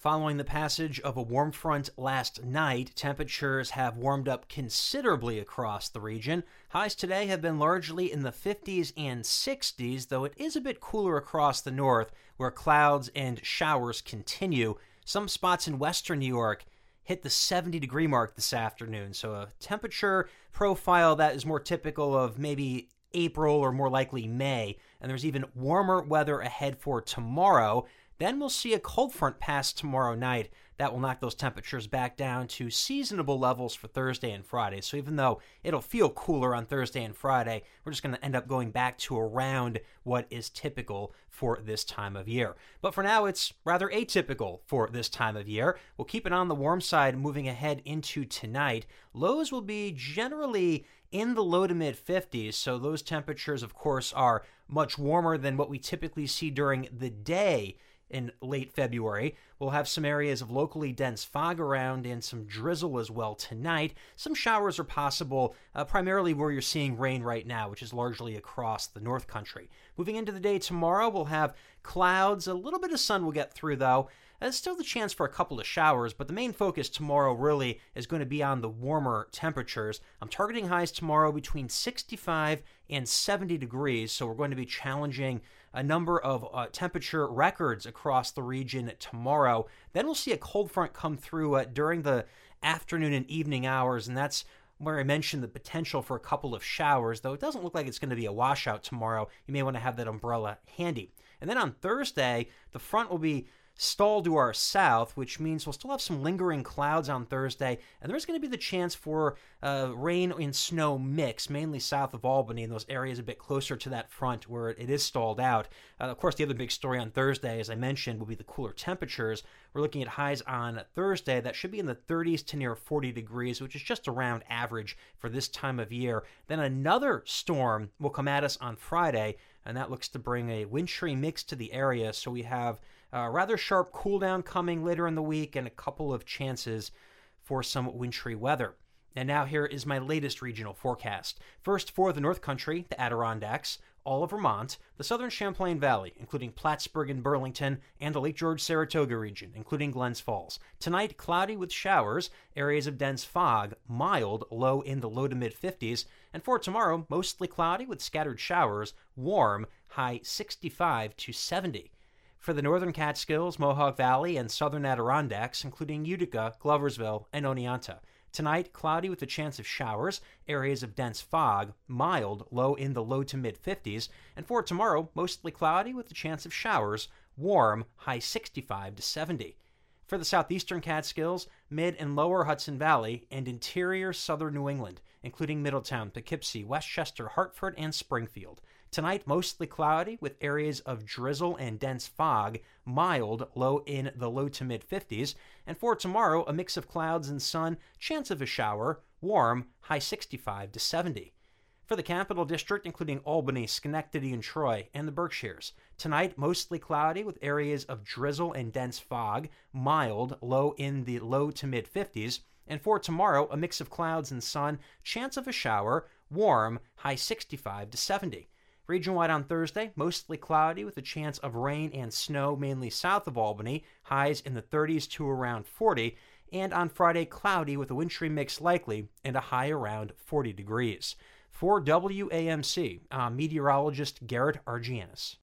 Following the passage of a warm front last night, temperatures have warmed up considerably across the region. Highs today have been largely in the 50s and 60s, though it is a bit cooler across the north, where clouds and showers continue. Some spots in western New York hit the 70-degree mark this afternoon, so a temperature profile that is more typical of maybe April or more likely May, and there's even warmer weather ahead for tomorrow. Then we'll see a cold front pass tomorrow night that will knock those temperatures back down to seasonable levels for Thursday and Friday. So even though it'll feel cooler on Thursday and Friday, we're just going to end up going back to around what is typical for this time of year. But for now, it's rather atypical for this time of year. We'll keep it on the warm side moving ahead into tonight. Lows will be generally in the low to mid 50s, so those temperatures, of course, are much warmer than what we typically see during the day in late February. We'll have some areas of locally dense fog around and some drizzle as well tonight. Some showers are possible, primarily where you're seeing rain right now, which is largely across the North Country. Moving into the day tomorrow, we'll have clouds. A little bit of sun will get through, though. There's still the chance for a couple of showers, but the main focus tomorrow really is going to be on the warmer temperatures. I'm targeting highs tomorrow between 65 and 70 degrees, so we're going to be challenging a number of temperature records across the region tomorrow. Then we'll see a cold front come through during the afternoon and evening hours, and that's where I mentioned the potential for a couple of showers, though it doesn't look like it's going to be a washout tomorrow. You may want to have that umbrella handy. And then on Thursday, the front will be stalled to our south, which means we'll still have some lingering clouds on Thursday, and there's going to be the chance for rain and snow mix, mainly south of Albany, in those areas a bit closer to that front where it is stalled out. Of course, the other big story on Thursday, as I mentioned, will be the cooler temperatures. We're looking at highs on Thursday that should be in the 30s to near 40 degrees, which is just around average for this time of year. Then another storm will come at us on Friday, and that looks to bring a wintry mix to the area, so we have a rather sharp cool down coming later in the week and a couple of chances for some wintry weather. And now here is my latest regional forecast. First, for the North Country, the Adirondacks, all of Vermont, the southern Champlain Valley, including Plattsburgh and Burlington, and the Lake George-Saratoga region, including Glens Falls. Tonight, cloudy with showers, areas of dense fog, mild, low in the low to mid 50s. And for tomorrow, mostly cloudy with scattered showers, warm, high 65 to 70. For the northern Catskills, Mohawk Valley, and southern Adirondacks, including Utica, Gloversville, and Oneonta. Tonight, cloudy with a chance of showers, areas of dense fog, mild, low in the low to mid 50s. And for tomorrow, mostly cloudy with a chance of showers, warm, high 65 to 70. For the southeastern Catskills, mid and lower Hudson Valley, and interior southern New England, including Middletown, Poughkeepsie, Westchester, Hartford, and Springfield. Tonight, mostly cloudy with areas of drizzle and dense fog, mild, low in the low to mid 50s. And for tomorrow, a mix of clouds and sun, chance of a shower, warm, high 65 to 70. For the Capital District, including Albany, Schenectady, and Troy, and the Berkshires. Tonight, mostly cloudy with areas of drizzle and dense fog, mild, low in the low to mid 50s. And for tomorrow, a mix of clouds and sun, chance of a shower, warm, high 65 to 70. Region-wide on Thursday, mostly cloudy with a chance of rain and snow mainly south of Albany, highs in the 30s to around 40, and on Friday, cloudy with a wintry mix likely and a high around 40 degrees. For WAMC, meteorologist Garrett Argianis.